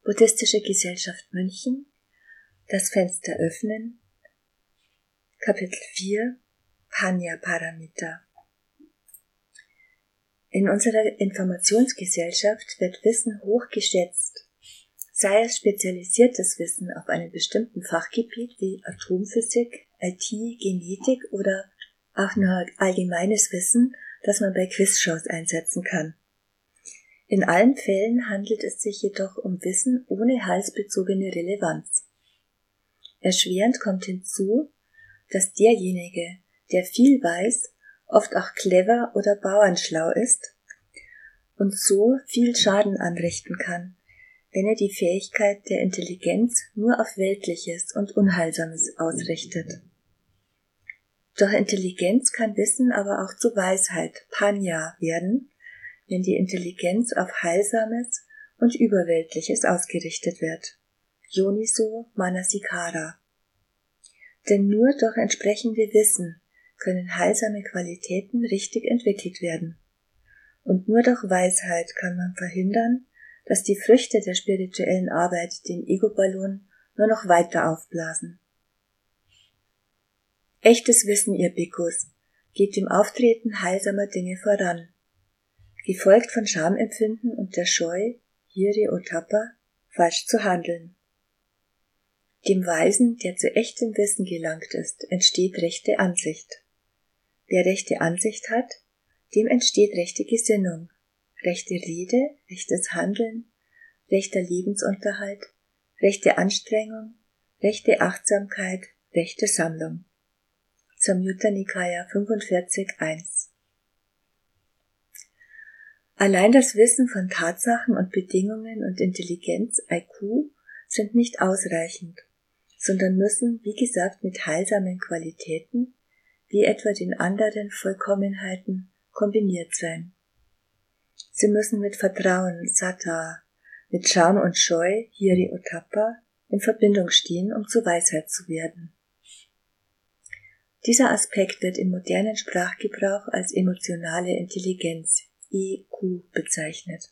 Buddhistische Gesellschaft München, das Fenster öffnen, Kapitel 4, Panya-Paramita. In unserer Informationsgesellschaft wird Wissen hoch geschätzt, sei es spezialisiertes Wissen auf einem bestimmten Fachgebiet wie Atomphysik, IT, Genetik oder auch nur allgemeines Wissen, das man bei Quizshows einsetzen kann. In allen Fällen handelt es sich jedoch um Wissen ohne halsbezogene Relevanz. Erschwerend kommt hinzu, dass derjenige, der viel weiß, oft auch clever oder bauernschlau ist und so viel Schaden anrichten kann, wenn er die Fähigkeit der Intelligenz nur auf Weltliches und Unheilsames ausrichtet. Durch Intelligenz kann Wissen aber auch zu Weisheit, Panya, werden, wenn die Intelligenz auf Heilsames und Überweltliches ausgerichtet wird. Yoniso Manasikara. Denn nur durch entsprechende Wissen können heilsame Qualitäten richtig entwickelt werden. Und nur durch Weisheit kann man verhindern, dass die Früchte der spirituellen Arbeit den Ego-Ballon nur noch weiter aufblasen. Echtes Wissen, ihr Bhikkhus, geht dem Auftreten heilsamer Dinge voran, gefolgt von Schamempfinden und der Scheu, Hiri Ottappa, falsch zu handeln. Dem Weisen, der zu echtem Wissen gelangt ist, entsteht rechte Ansicht. Wer rechte Ansicht hat, dem entsteht rechte Gesinnung, rechte Rede, rechtes Handeln, rechter Lebensunterhalt, rechte Anstrengung, rechte Achtsamkeit, rechte Sammlung. Samyutta Nikaya 45,1. Allein das Wissen von Tatsachen und Bedingungen und Intelligenz, IQ, sind nicht ausreichend, sondern müssen, wie gesagt, mit heilsamen Qualitäten, wie etwa den anderen Vollkommenheiten, kombiniert sein. Sie müssen mit Vertrauen, Sattva, mit Scham und Scheu, Hiri Ottappa, in Verbindung stehen, um zur Weisheit zu werden. Dieser Aspekt wird im modernen Sprachgebrauch als emotionale Intelligenz, EQ, bezeichnet.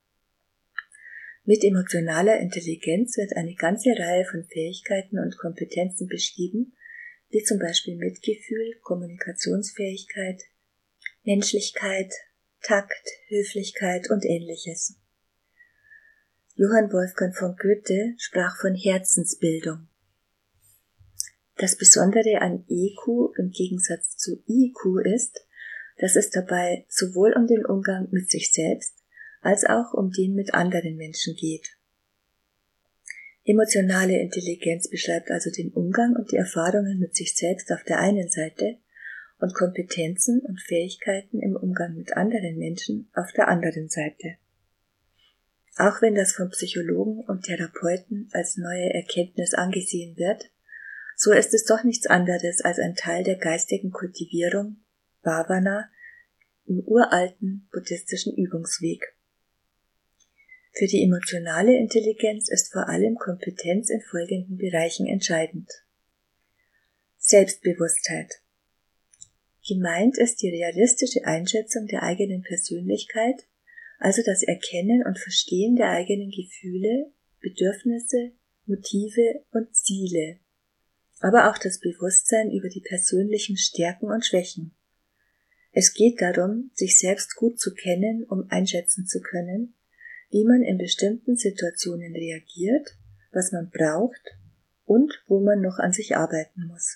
Mit emotionaler Intelligenz wird eine ganze Reihe von Fähigkeiten und Kompetenzen beschrieben, wie zum Beispiel Mitgefühl, Kommunikationsfähigkeit, Menschlichkeit, Takt, Höflichkeit und Ähnliches. Johann Wolfgang von Goethe sprach von Herzensbildung. Das Besondere an EQ im Gegensatz zu IQ ist, dass es dabei sowohl um den Umgang mit sich selbst als auch um den mit anderen Menschen geht. Emotionale Intelligenz beschreibt also den Umgang und die Erfahrungen mit sich selbst auf der einen Seite und Kompetenzen und Fähigkeiten im Umgang mit anderen Menschen auf der anderen Seite. Auch wenn das von Psychologen und Therapeuten als neue Erkenntnis angesehen wird, so ist es doch nichts anderes als ein Teil der geistigen Kultivierung, Bhavana, im uralten buddhistischen Übungsweg. Für die emotionale Intelligenz ist vor allem Kompetenz in folgenden Bereichen entscheidend. Selbstbewusstheit. Gemeint ist die realistische Einschätzung der eigenen Persönlichkeit, also das Erkennen und Verstehen der eigenen Gefühle, Bedürfnisse, Motive und Ziele, aber auch das Bewusstsein über die persönlichen Stärken und Schwächen. Es geht darum, sich selbst gut zu kennen, um einschätzen zu können, wie man in bestimmten Situationen reagiert, was man braucht und wo man noch an sich arbeiten muss.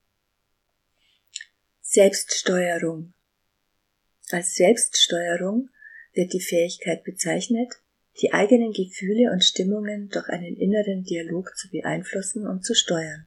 Selbststeuerung. Als Selbststeuerung wird die Fähigkeit bezeichnet, die eigenen Gefühle und Stimmungen durch einen inneren Dialog zu beeinflussen und zu steuern.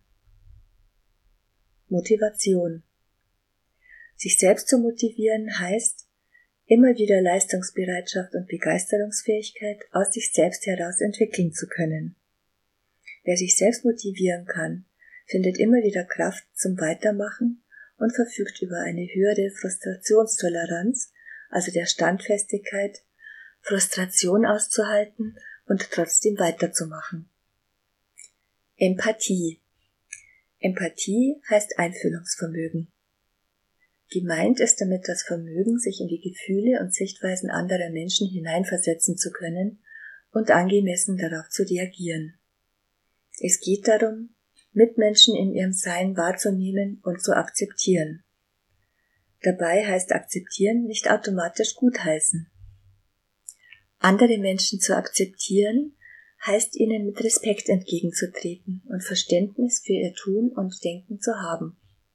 Motivation. Sich selbst zu motivieren heißt, immer wieder Leistungsbereitschaft und Begeisterungsfähigkeit aus sich selbst heraus entwickeln zu können. Wer sich selbst motivieren kann, findet immer wieder Kraft zum Weitermachen und verfügt über eine höhere Frustrationstoleranz, also der Standfestigkeit, Frustration auszuhalten und trotzdem weiterzumachen. Empathie. Empathie heißt Einfühlungsvermögen. Gemeint ist damit das Vermögen, sich in die Gefühle und Sichtweisen anderer Menschen hineinversetzen zu können und angemessen darauf zu reagieren. Es geht darum, Mitmenschen in ihrem Sein wahrzunehmen und zu akzeptieren. Dabei heißt akzeptieren nicht automatisch gutheißen. Andere Menschen zu akzeptieren, heißt ihnen mit Respekt entgegenzutreten und Verständnis für ihr Tun und Denken zu haben.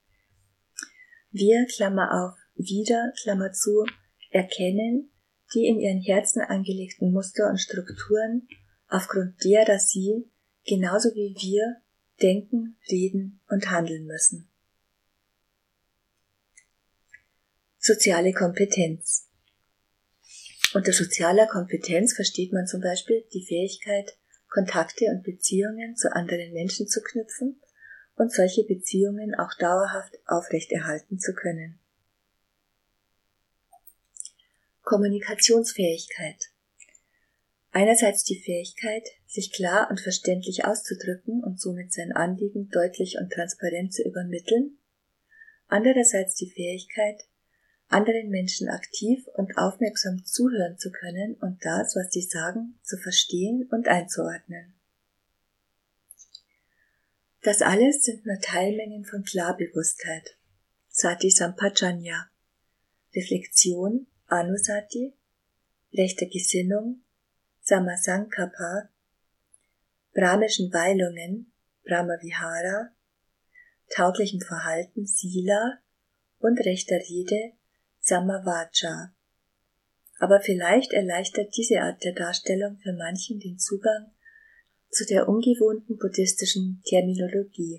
Wir, Klammer auf, wieder, Klammer zu, erkennen die in ihren Herzen angelegten Muster und Strukturen, aufgrund derer sie, genauso wie wir, denken, reden und handeln müssen. Soziale Kompetenz. Unter sozialer Kompetenz versteht man zum Beispiel die Fähigkeit, Kontakte und Beziehungen zu anderen Menschen zu knüpfen und solche Beziehungen auch dauerhaft aufrechterhalten zu können. Kommunikationsfähigkeit. Einerseits die Fähigkeit, sich klar und verständlich auszudrücken und somit sein Anliegen deutlich und transparent zu übermitteln. Andererseits die Fähigkeit, anderen Menschen aktiv und aufmerksam zuhören zu können und das, was sie sagen, zu verstehen und einzuordnen. Das alles sind nur Teilmengen von Klarbewusstheit, Sati Sampajanya, Reflexion, Anusati, rechter Gesinnung, Samasankappa, brahmischen Weilungen, Brahmavihara, tauglichem Verhalten, Sila und rechter Rede, Samavacha. Aber vielleicht erleichtert diese Art der Darstellung für manchen den Zugang zu der ungewohnten buddhistischen Terminologie.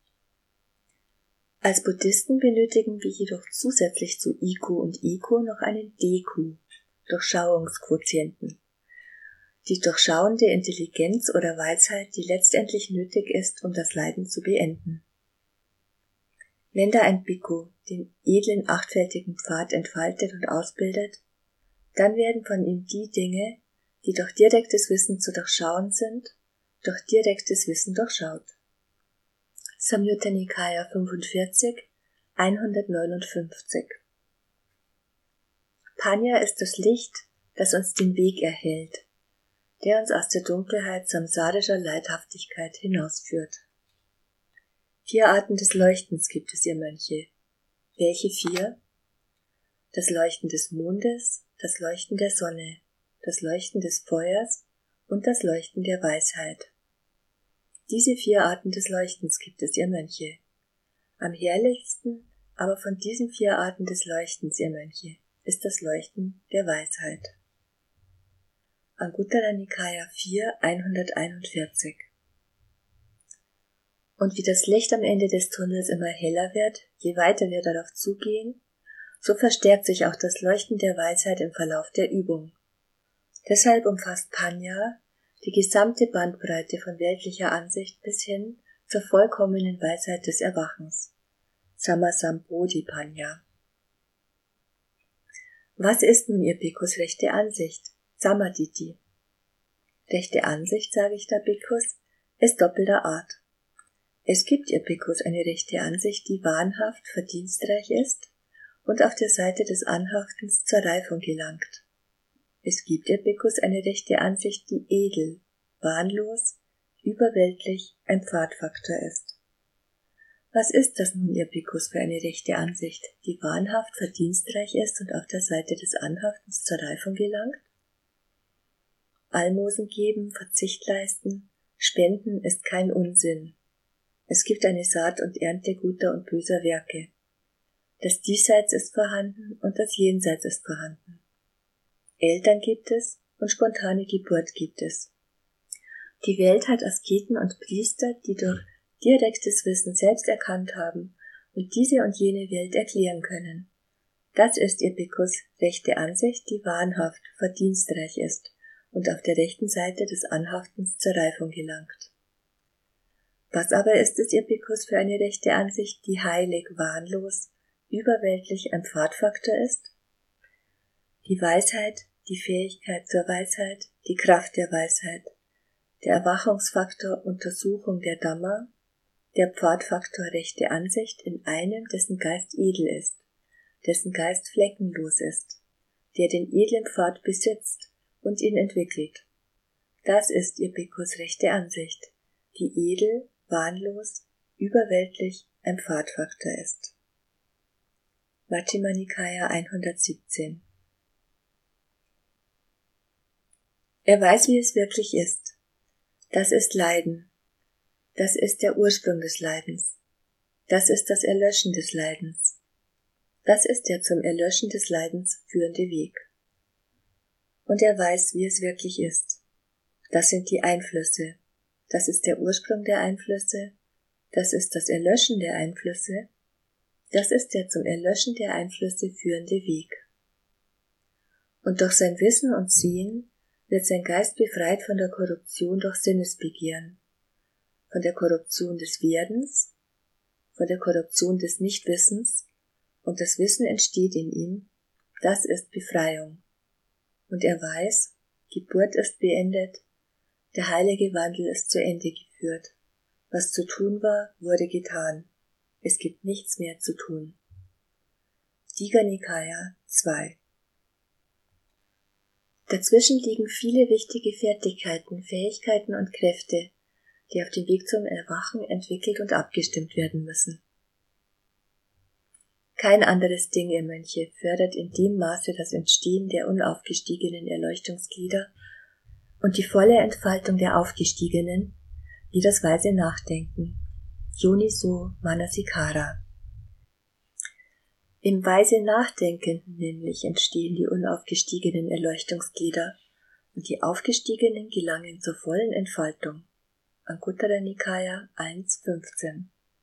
Als Buddhisten benötigen wir jedoch zusätzlich zu IQ und IQ noch einen DQ, Durchschauungsquotienten. Die durchschauende Intelligenz oder Weisheit, die letztendlich nötig ist, um das Leiden zu beenden. Wenn da ein Bhikkhu den edlen achtfältigen Pfad entfaltet und ausbildet, dann werden von ihm die Dinge, die durch direktes Wissen zu durchschauen sind, durch direktes Wissen durchschaut. Samyutta Nikaya 45, 159. Panya ist das Licht, das uns den Weg erhellt, der uns aus der Dunkelheit samsarischer Leidhaftigkeit hinausführt. 4 Arten des Leuchtens gibt es, ihr Mönche. Welche 4? Das Leuchten des Mondes, das Leuchten der Sonne, das Leuchten des Feuers und das Leuchten der Weisheit. Diese 4 Arten des Leuchtens gibt es, ihr Mönche. Am herrlichsten aber von diesen 4 Arten des Leuchtens, ihr Mönche, ist das Leuchten der Weisheit. Anguttara Nikaya 4, 141. Und wie das Licht am Ende des Tunnels immer heller wird, je weiter wir darauf zugehen, so verstärkt sich auch das Leuchten der Weisheit im Verlauf der Übung. Deshalb umfasst Panya die gesamte Bandbreite von weltlicher Ansicht bis hin zur vollkommenen Weisheit des Erwachens. Samasambodhi-Panya. Was ist nun ihr Bhikkhus rechte Ansicht? Samaditi. Rechte Ansicht, sage ich da Bhikkhus, ist doppelter Art. Es gibt ihr Bhikkhus eine rechte Ansicht, die wahnhaft, verdienstreich ist und auf der Seite des Anhaftens zur Reifung gelangt. Es gibt ihr Bhikkhus eine rechte Ansicht, die edel, wahnlos, überweltlich ein Pfadfaktor ist. Was ist das nun, ihr Bhikkhus, für eine rechte Ansicht, die wahnhaft, verdienstreich ist und auf der Seite des Anhaftens zur Reifung gelangt? Almosen geben, Verzicht leisten, Spenden ist kein Unsinn. Es gibt eine Saat und Ernte guter und böser Werke. Das Diesseits ist vorhanden und das Jenseits ist vorhanden. Eltern gibt es und spontane Geburt gibt es. Die Welt hat Asketen und Priester, die durch direktes Wissen selbst erkannt haben und diese und jene Welt erklären können. Das ist ihr Bhikkhus rechte Ansicht, die wahnhaft, verdienstreich ist und auf der rechten Seite des Anhaftens zur Reifung gelangt. Was aber ist es, ihr Bhikkhus, für eine rechte Ansicht, die heilig, wahnlos, überweltlich ein Pfadfaktor ist? Die Weisheit, die Fähigkeit zur Weisheit, die Kraft der Weisheit, der Erwachungsfaktor Untersuchung der Dhamma, der Pfadfaktor rechte Ansicht in einem, dessen Geist edel ist, dessen Geist fleckenlos ist, der den edlen Pfad besitzt und ihn entwickelt. Das ist ihr Bhikkhus rechte Ansicht, die edel, wahnlos, überweltlich ein Pfadfaktor ist. Majjhima Nikaya 117. Er weiß, wie es wirklich ist. Das ist Leiden. Das ist der Ursprung des Leidens. Das ist das Erlöschen des Leidens. Das ist der zum Erlöschen des Leidens führende Weg. Und er weiß, wie es wirklich ist. Das sind die Einflüsse. Das ist der Ursprung der Einflüsse. Das ist das Erlöschen der Einflüsse. Das ist der zum Erlöschen der Einflüsse führende Weg. Und durch sein Wissen und Sehen wird sein Geist befreit von der Korruption durch Sinnesbegehren, von der Korruption des Werdens, von der Korruption des Nichtwissens, und das Wissen entsteht in ihm, das ist Befreiung. Und er weiß, Geburt ist beendet, der heilige Wandel ist zu Ende geführt. Was zu tun war, wurde getan. Es gibt nichts mehr zu tun. Digha Nikaya 2. Dazwischen liegen viele wichtige Fertigkeiten, Fähigkeiten und Kräfte, die auf dem Weg zum Erwachen entwickelt und abgestimmt werden müssen. Kein anderes Ding, ihr Mönche, fördert in dem Maße das Entstehen der unaufgestiegenen Erleuchtungsglieder und die volle Entfaltung der aufgestiegenen, wie das weise Nachdenken, Yoniso Manasikara. Im weise Nachdenkenden nämlich entstehen die unaufgestiegenen Erleuchtungsglieder und die Aufgestiegenen gelangen zur vollen Entfaltung. Anguttara Nikaya 1,15.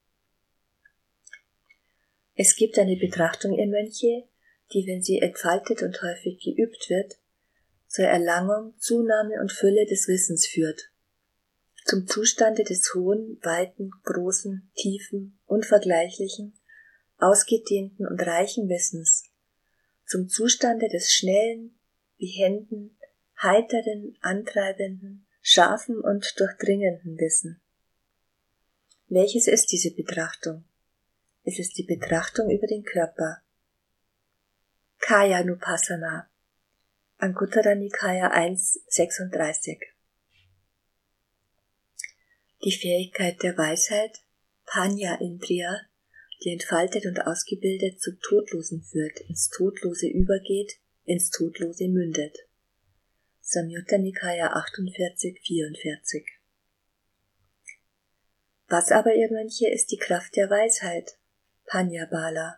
Es gibt eine Betrachtung, ihr Mönche, die, wenn sie entfaltet und häufig geübt wird, zur Erlangung, Zunahme und Fülle des Wissens führt, zum Zustande des hohen, weiten, großen, tiefen, unvergleichlichen, ausgedehnten und reichen Wissens, zum Zustande des schnellen, behenden, heiteren, antreibenden, scharfen und durchdringenden Wissen. Welches ist diese Betrachtung? Es ist die Betrachtung über den Körper. Kaya-Nupassana, Anguttara Nikaya 1,36. Die Fähigkeit der Weisheit, Panya-Indriya, die entfaltet und ausgebildet zum Todlosen führt, ins Todlose übergeht, ins Todlose mündet. Samyutta Nikaya 48,44. Was aber, ihr Mönche, ist die Kraft der Weisheit? Panya-Bala.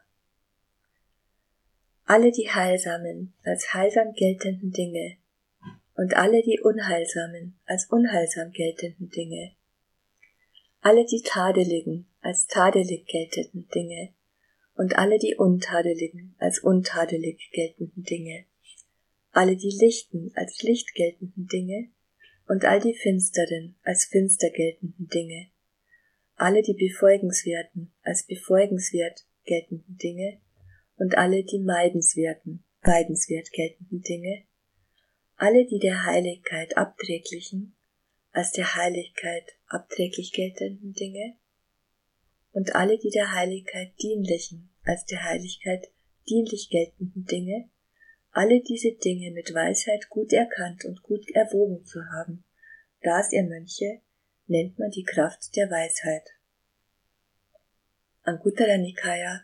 Alle die heilsamen, als heilsam geltenden Dinge und alle die unheilsamen, als unheilsam geltenden Dinge, alle die tadeligen, als tadelig geltenden Dinge und alle die untadeligen, als untadelig geltenden Dinge, alle die lichten, als licht geltenden Dinge und all die finsteren, als finster geltenden Dinge, alle die befolgenswerten, als befolgenswert geltenden Dinge und alle die meidenswerten, meidenswert geltenden Dinge, alle die der Heiligkeit abträglichen, als der Heiligkeit abträglich geltenden Dinge und alle die der Heiligkeit dienlichen, als der Heiligkeit dienlich geltenden Dinge, alle diese Dinge mit Weisheit gut erkannt und gut erwogen zu haben, das, ihr Mönche, nennt man die Kraft der Weisheit. Anguttara Nikaya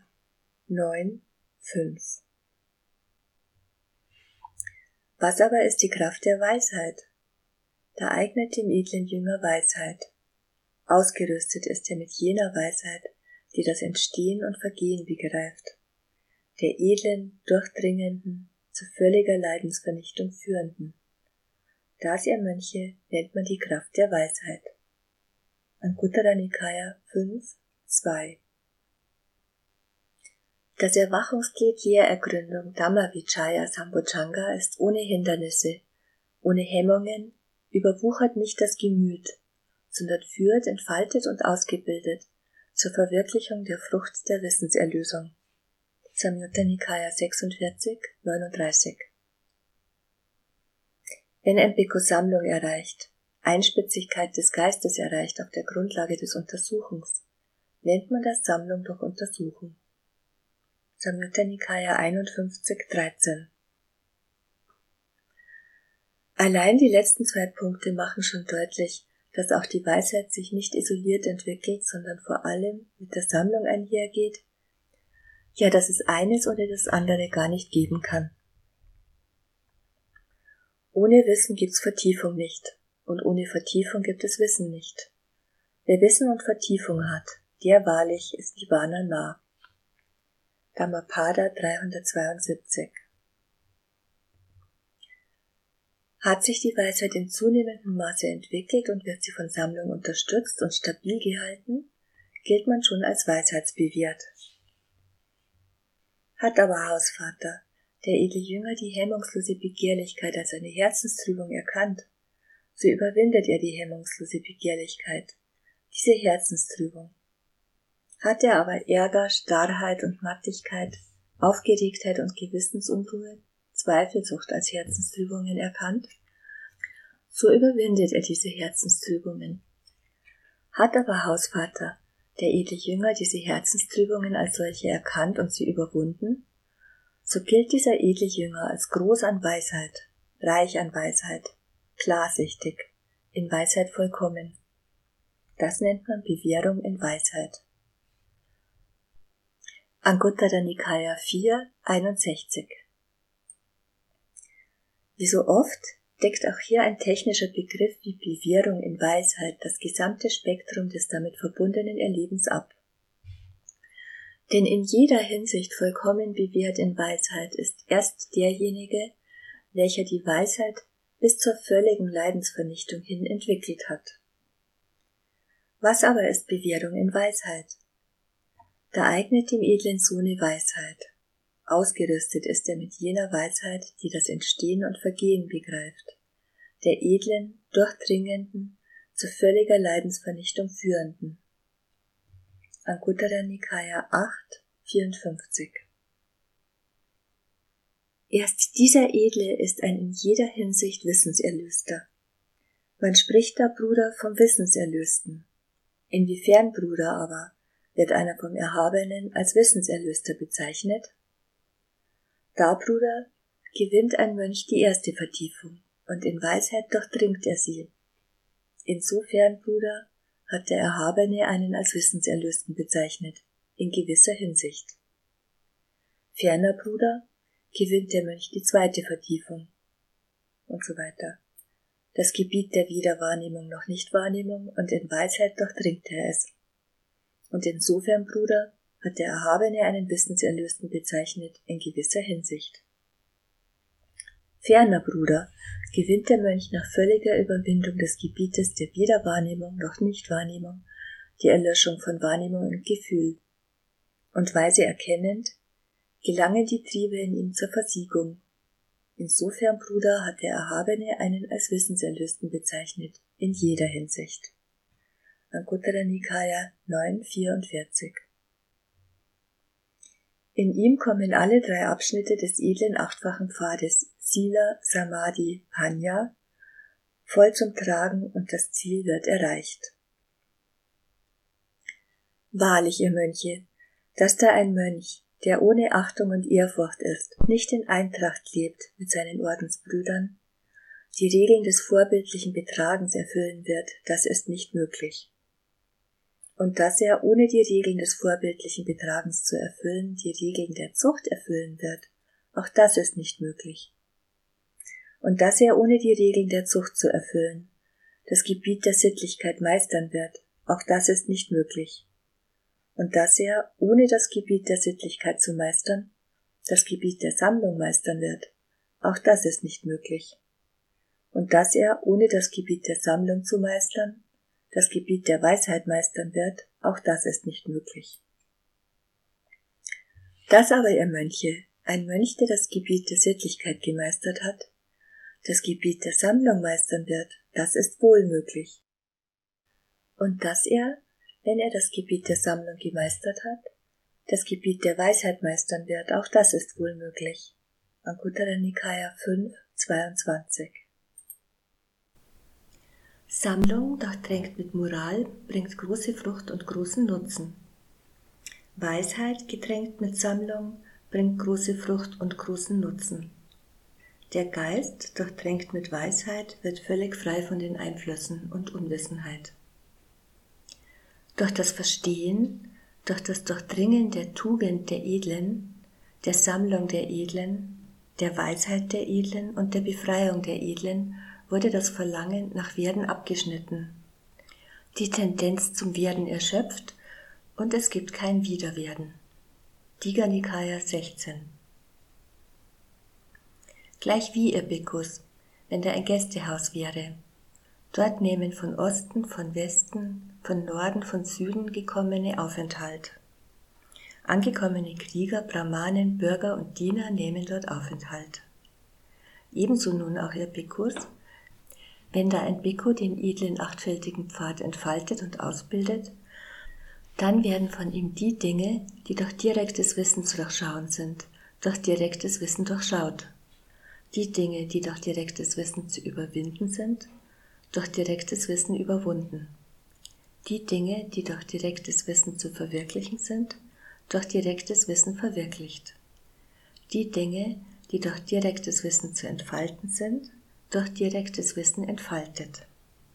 9,5. Was aber ist die Kraft der Weisheit? Da eignet dem edlen Jünger Weisheit. Ausgerüstet ist er mit jener Weisheit, die das Entstehen und Vergehen begreift, der edlen, durchdringenden, zu völliger Leidensvernichtung führenden. Das, ihr Mönche, nennt man die Kraft der Weisheit. Anguttara Nikaya 5,2. Das Erwachungsglied Lehrergründung Dhammavichaya Sambhojjhanga ist ohne Hindernisse, ohne Hemmungen, überwuchert nicht das Gemüt, sondern führt, entfaltet und ausgebildet zur Verwirklichung der Frucht der Wissenserlösung. Samyutta Nikaya 46,39. Wenn ein Bhikkhu Sammlung erreicht, Einspitzigkeit des Geistes erreicht auf der Grundlage des Untersuchens, nennt man das Sammlung durch Untersuchen. Samyutta Nikaya 51,13. Allein die letzten 2 Punkte machen schon deutlich, dass auch die Weisheit sich nicht isoliert entwickelt, sondern vor allem mit der Sammlung einhergeht, ja, dass es eines oder das andere gar nicht geben kann. Ohne Wissen gibt's Vertiefung nicht, und ohne Vertiefung gibt es Wissen nicht. Wer Wissen und Vertiefung hat, der wahrlich ist Nirvana nah. Dhammapada 372. Hat sich die Weisheit in zunehmendem Maße entwickelt und wird sie von Sammlung unterstützt und stabil gehalten, gilt man schon als weisheitsbewährt. Hat aber Hausvater, der edle Jünger, die hemmungslose Begehrlichkeit als eine Herzenstrübung erkannt, so überwindet er die hemmungslose Begehrlichkeit, diese Herzenstrübung. Hat er aber Ärger, Starrheit und Mattigkeit, Aufgeregtheit und Gewissensunruhe, Zweifelsucht als Herzenstrübungen erkannt, so überwindet er diese Herzenstrübungen. Hat aber Hausvater, der edle Jünger, diese Herzenstrübungen als solche erkannt und sie überwunden, so gilt dieser edle Jünger als groß an Weisheit, reich an Weisheit, klarsichtig, in Weisheit vollkommen. Das nennt man Bewährung in Weisheit. Anguttara Nikaya 4, 61. Wie so oft deckt auch hier ein technischer Begriff wie Bewährung in Weisheit das gesamte Spektrum des damit verbundenen Erlebens ab. Denn in jeder Hinsicht vollkommen bewährt in Weisheit ist erst derjenige, welcher die Weisheit bis zur völligen Leidensvernichtung hin entwickelt hat. Was aber ist Bewährung in Weisheit? Da eignet dem edlen Sohne Weisheit. Ausgerüstet ist er mit jener Weisheit, die das Entstehen und Vergehen begreift, der edlen, durchdringenden, zu völliger Leidensvernichtung führenden. Anguttara Nikaya 8, 54. Erst dieser Edle ist ein in jeder Hinsicht Wissenserlöster. Man spricht da, Bruder, vom Wissenserlösten. Inwiefern, Bruder, aber, wird einer vom Erhabenen als Wissenserlöster bezeichnet? Da, Bruder, gewinnt ein Mönch die erste Vertiefung, und in Weisheit durchdringt er sie. Insofern, Bruder, hat der Erhabene einen als Wissenserlösten bezeichnet, in gewisser Hinsicht. Ferner, Bruder, gewinnt der Mönch die zweite Vertiefung, und so weiter. Das Gebiet der weder Wahrnehmung noch Nichtwahrnehmung, und in Weisheit durchdringt er es. Und insofern, Bruder, hat der Erhabene einen Wissenserlösten bezeichnet, in gewisser Hinsicht. Ferner, Bruder, gewinnt der Mönch nach völliger Überwindung des Gebietes der weder Wahrnehmung noch Nichtwahrnehmung die Erlöschung von Wahrnehmung und Gefühl. Und weise erkennend, gelangen die Triebe in ihm zur Versiegung. Insofern, Bruder, hat der Erhabene einen als Wissenserlösten bezeichnet, in jeder Hinsicht. Anguttara Nikaya 9, 44. In ihm kommen alle 3 Abschnitte des edlen 8-fachen Pfades Sila, Samadhi, Panya voll zum Tragen und das Ziel wird erreicht. Wahrlich, ihr Mönche, dass da ein Mönch, der ohne Achtung und Ehrfurcht ist, nicht in Eintracht lebt mit seinen Ordensbrüdern, die Regeln des vorbildlichen Betragens erfüllen wird, das ist nicht möglich. Und dass er, ohne die Regeln des vorbildlichen Betragens zu erfüllen, die Regeln der Zucht erfüllen wird, auch das ist nicht möglich. Und dass er, ohne die Regeln der Zucht zu erfüllen, das Gebiet der Sittlichkeit meistern wird, auch das ist nicht möglich. Und dass er, ohne das Gebiet der Sittlichkeit zu meistern, das Gebiet der Sammlung meistern wird, auch das ist nicht möglich. Und dass er, ohne das Gebiet der Sammlung zu meistern, das Gebiet der Weisheit meistern wird, auch das ist nicht möglich. Dass aber, ihr Mönche, ein Mönch, der das Gebiet der Sittlichkeit gemeistert hat, das Gebiet der Sammlung meistern wird, das ist wohl möglich. Und dass er, wenn er das Gebiet der Sammlung gemeistert hat, das Gebiet der Weisheit meistern wird, auch das ist wohl möglich. Anguttara Nikaya 5, 22. Sammlung, durchtränkt mit Moral, bringt große Frucht und großen Nutzen. Weisheit, getränkt mit Sammlung, bringt große Frucht und großen Nutzen. Der Geist, durchtränkt mit Weisheit, wird völlig frei von den Einflüssen und Unwissenheit. Durch das Verstehen, durch das Durchdringen der Tugend der Edlen, der Sammlung der Edlen, der Weisheit der Edlen und der Befreiung der Edlen wurde das Verlangen nach Werden abgeschnitten, die Tendenz zum Werden erschöpft und es gibt kein Wiederwerden. Digha Nikaya 16. Gleich wie ihr Bhikkhus, wenn da ein Gästehaus wäre. Dort nehmen von Osten, von Westen, von Norden, von Süden gekommene Aufenthalt. Angekommene Krieger, Brahmanen, Bürger und Diener nehmen dort Aufenthalt. Ebenso nun auch ihr Bhikkhus, wenn da ein Bhikkhu den edlen achtfältigen Pfad entfaltet und ausbildet, dann werden von ihm die Dinge, die durch direktes Wissen zu durchschauen sind, durch direktes Wissen durchschaut. Die Dinge, die durch direktes Wissen zu überwinden sind, durch direktes Wissen überwunden. Die Dinge, die durch direktes Wissen zu verwirklichen sind, durch direktes Wissen verwirklicht. Die Dinge, die durch direktes Wissen zu entfalten sind, durch direktes Wissen entfaltet.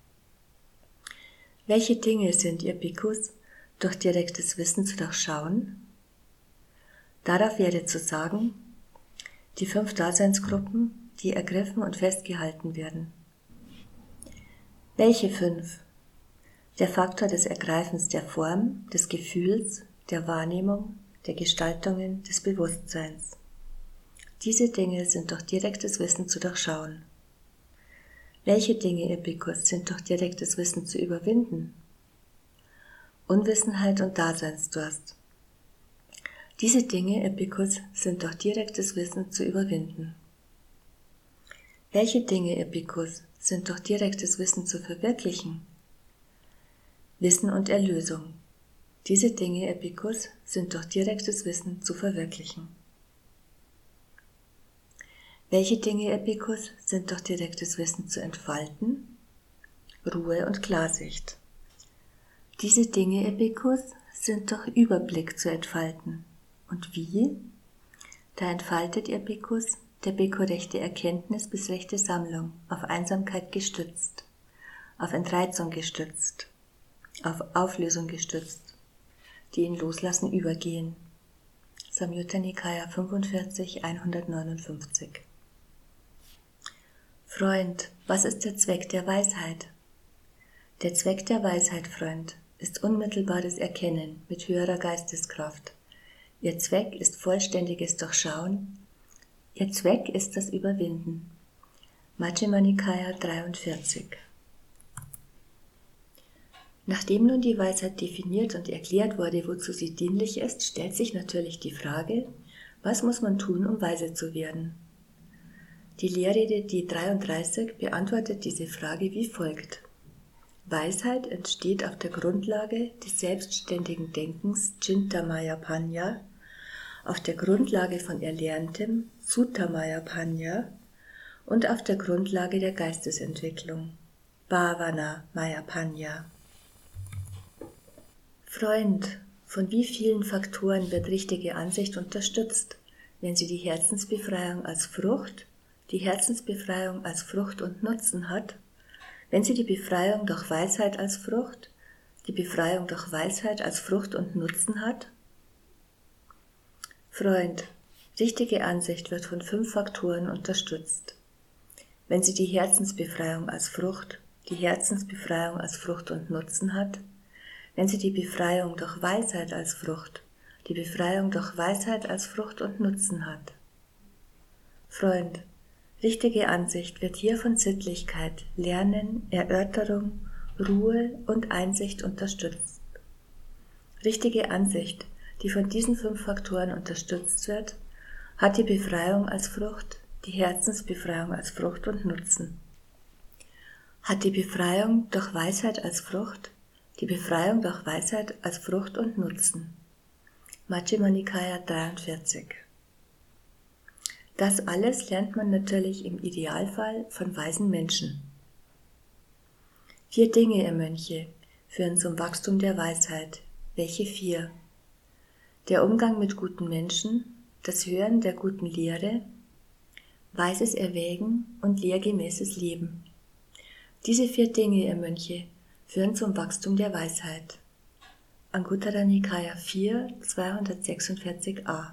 Welche Dinge sind ihr Bhikkhus durch direktes Wissen zu durchschauen? Darauf wäre zu sagen, die 5 Daseinsgruppen, die ergriffen und festgehalten werden. Welche 5? Der Faktor des Ergreifens der Form, des Gefühls, der Wahrnehmung, der Gestaltungen, des Bewusstseins. Diese Dinge sind durch direktes Wissen zu durchschauen. Welche Dinge, ihr Bhikkhus, sind durch direktes Wissen zu überwinden? Unwissenheit und Daseinsdurst. Diese Dinge, ihr Bhikkhus, sind durch direktes Wissen zu überwinden. Welche Dinge, ihr Bhikkhus, sind durch direktes Wissen zu verwirklichen? Wissen und Erlösung. Diese Dinge, ihr Bhikkhus, sind durch direktes Wissen zu verwirklichen. Welche Dinge, ihr Bhikkhus, sind durch direktes Wissen zu entfalten? Ruhe und Klarsicht. Diese Dinge, ihr Bhikkhus, sind durch Überblick zu entfalten. Und wie? Da entfaltet ihr Bhikkhus der Bhikkhu rechte Erkenntnis bis rechte Sammlung, auf Einsamkeit gestützt, auf Entreizung gestützt, auf Auflösung gestützt, die in Loslassen übergehen. Samyutta Nikaya 45, 159. Freund, was ist der Zweck der Weisheit? Der Zweck der Weisheit, Freund, ist unmittelbares Erkennen mit höherer Geisteskraft. Ihr Zweck ist vollständiges Durchschauen. Ihr Zweck ist das Überwinden. Majjhima Nikaya 43. Nachdem nun die Weisheit definiert und erklärt wurde, wozu sie dienlich ist, stellt sich natürlich die Frage, was muss man tun, um weise zu werden? Die Lehrrede D33 beantwortet diese Frage wie folgt. Weisheit entsteht auf der Grundlage des selbstständigen Denkens Chintamaya Panya, auf der Grundlage von Erlerntem Suttamaya Panya und auf der Grundlage der Geistesentwicklung Bhavana Maya Panya. Freund, von wie vielen Faktoren wird richtige Ansicht unterstützt, wenn sie die Herzensbefreiung als Frucht, die Herzensbefreiung als Frucht und Nutzen hat, wenn sie die Befreiung durch Weisheit als Frucht, die Befreiung durch Weisheit als Frucht und Nutzen hat? Freund, richtige Ansicht wird von 5 Faktoren unterstützt. Wenn sie die Herzensbefreiung als Frucht, die Herzensbefreiung als Frucht und Nutzen hat, wenn sie die Befreiung durch Weisheit als Frucht, die Befreiung durch Weisheit als Frucht und Nutzen hat. Freund, richtige Ansicht wird hier von Sittlichkeit, Lernen, Erörterung, Ruhe und Einsicht unterstützt. Richtige Ansicht, die von diesen 5 Faktoren unterstützt wird, hat die Befreiung als Frucht, die Herzensbefreiung als Frucht und Nutzen. Hat die Befreiung durch Weisheit als Frucht, die Befreiung durch Weisheit als Frucht und Nutzen. Majjhima Nikaya 43. Das alles lernt man natürlich im Idealfall von weisen Menschen. 4 Dinge, ihr Mönche, führen zum Wachstum der Weisheit. Welche 4? Der Umgang mit guten Menschen, das Hören der guten Lehre, weises Erwägen und lehrgemäßes Leben. Diese 4 Dinge, ihr Mönche, führen zum Wachstum der Weisheit. Anguttara Nikaya 4, 246a.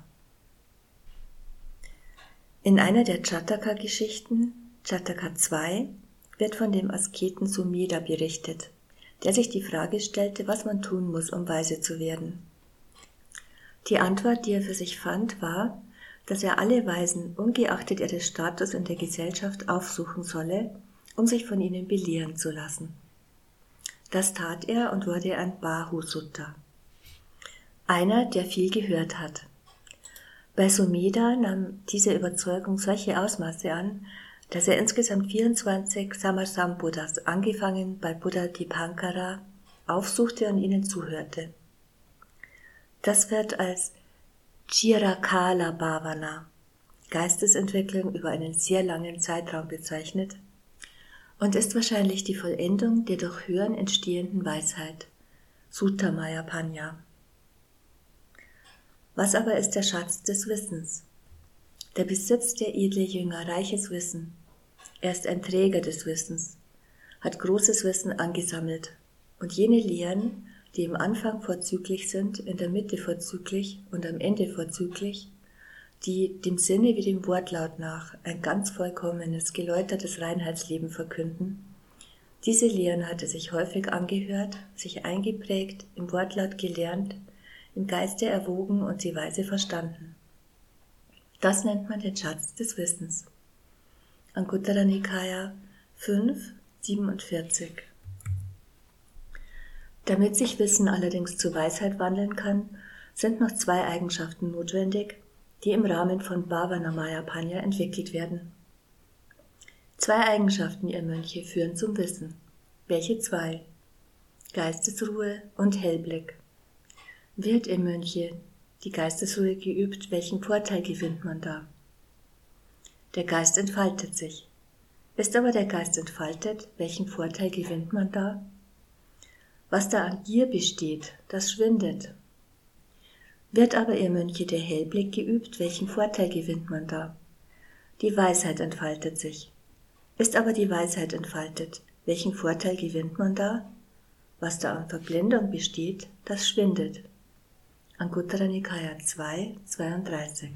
In einer der Jataka-Geschichten, Jataka 2, wird von dem Asketen Sumedha berichtet, der sich die Frage stellte, was man tun muss, um weise zu werden. Die Antwort, die er für sich fand, war, dass er alle Weisen, ungeachtet ihres Status in der Gesellschaft, aufsuchen solle, um sich von ihnen belehren zu lassen. Das tat er und wurde ein Bahu-Sutta, einer, der viel gehört hat. Bei Sumedha nahm diese Überzeugung solche Ausmaße an, dass er insgesamt 24 Samasambuddhas, angefangen bei Buddha Dipankara, aufsuchte und ihnen zuhörte. Das wird als Chirakala Bhavana, Geistesentwicklung über einen sehr langen Zeitraum bezeichnet und ist wahrscheinlich die Vollendung der durch Hören entstehenden Weisheit, Sutta Maya Panya. Was aber ist der Schatz des Wissens? Der Besitz der edle Jünger, reiches Wissen. Er ist ein Träger des Wissens, hat großes Wissen angesammelt und jene Lehren, die im Anfang vorzüglich sind, in der Mitte vorzüglich und am Ende vorzüglich, die dem Sinne wie dem Wortlaut nach ein ganz vollkommenes, geläutertes Reinheitsleben verkünden. Diese Lehren hat er sich häufig angehört, sich eingeprägt, im Wortlaut gelernt, im Geiste erwogen und sie weise verstanden. Das nennt man den Schatz des Wissens. Anguttara Nikaya 5, 47. Damit sich Wissen allerdings zur Weisheit wandeln kann, sind noch 2 Eigenschaften notwendig, die im Rahmen von Bhavanamaya Panya entwickelt werden. 2 Eigenschaften, ihr Mönche, führen zum Wissen. Welche 2? Geistesruhe und Hellblick. Wird, ihr Mönche, die Geistesruhe geübt, welchen Vorteil gewinnt man da? Der Geist entfaltet sich. Ist aber der Geist entfaltet, welchen Vorteil gewinnt man da? Was da an Gier besteht, das schwindet. Wird aber, ihr Mönche, der Hellblick geübt, welchen Vorteil gewinnt man da? Die Weisheit entfaltet sich. Ist aber die Weisheit entfaltet, welchen Vorteil gewinnt man da? Was da an Verblendung besteht, das schwindet. Anguttara Nikaya 2, 32.